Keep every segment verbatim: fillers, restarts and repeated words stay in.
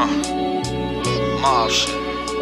Uh, mob shit.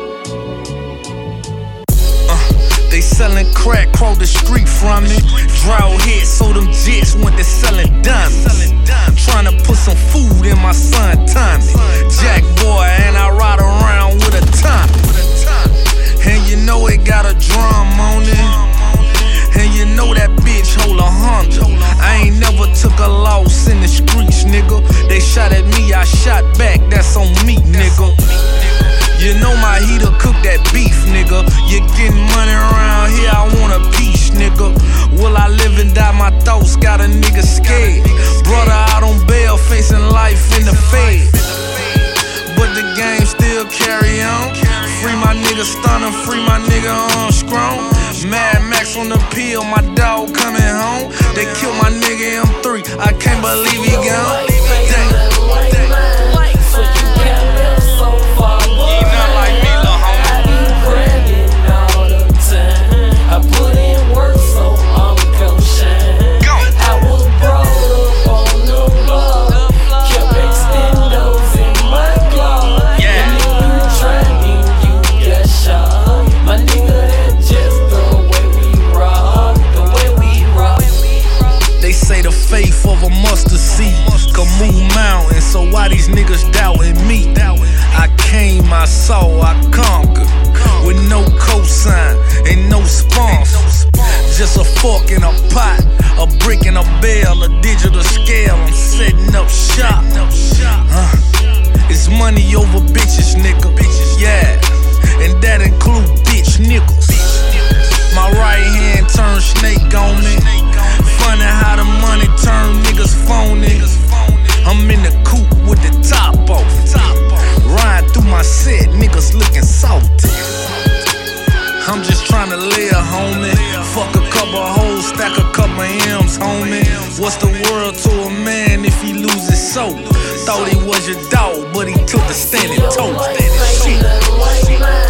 Uh, they selling crack, cross the street from it. Drought hit, so them jits went to selling diamonds. Trying to put some food in my son Tommy. Jack boy, and I ride around with a Tommy. And you know it got a drum on it. And you know that bitch hold a hundred. I ain't never took a loss in the streets, nigga. They shot at me, I shot back, that's on me, nigga. You know my heater cook that beef, nigga. You getting money around here, I want a piece, nigga. Will I live and die? My thoughts got a nigga scared. Brother out on bail, facing life in the fed. But the game still carry on. Free my nigga Stunner, free my nigga Armstrong. Mad Max on the pill, my dog coming home. They killed my nigga M three, I can't believe he gone. Faith of a mustard seed can move mountains, so why these niggas doubting me? I came, I saw, I conquered, with no cosign and no sponsor. Just a fork in a pot, a brick in a bell, a digital scale, I'm setting up shop. uh, It's money over bitches, nigga. Yeah, and that include bitch niggas. My right hand turned snake on me. Funny how the money turn niggas phony. I'm in the coupe with the top off. Riding through my set, niggas looking salty. I'm just tryna live, homie. Fuck a couple hoes, stack a couple M's, homie. What's the world to a man if he loses soul? Thought he was your dog, but he took the standing toe. Shit.